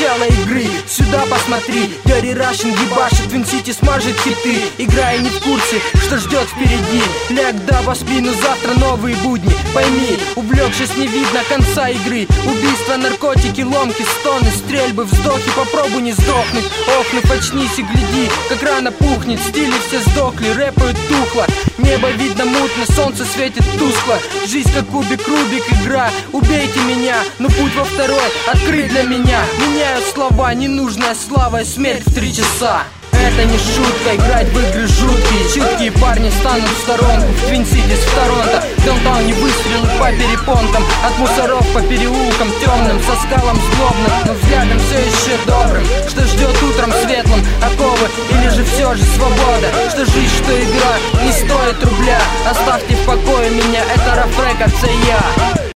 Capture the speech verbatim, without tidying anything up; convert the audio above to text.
начала игры. Сюда посмотри, Гарри Рашин ебашит, Твин Сити смажет хиты. Играя не в курсе, что ждет впереди. Ляг да во спину, завтра новые будни. Пойми, увлекшись не видно конца игры. Убийства, наркотики, ломки, стоны, стрельбы, вздохи. Попробуй не сдохнуть, охнув, очнись и гляди, как рано пухнет. Стили все сдохли, рэпают тухло. Небо видно мутно, солнце светит тускло. Жизнь как кубик Рубик, игра. Убейте меня, но путь во второй открыт для меня. Меняю слова, ненужная слава и смерть в три часа. Это не шутка, играть в игры жуткие. Чуткие парни станут в сторонку. В Твин Сити в Торонто, в даунтауне выстрелы по перепонкам. От мусоров по переулкам темным, со скалом злобным, но взглядом все еще добрым. Что ждет утром светлым, оковы или же все же свобода? Что жизнь, что игра, не стоит рубля. Оставьте в покое меня, это рэп-рэк, отца я.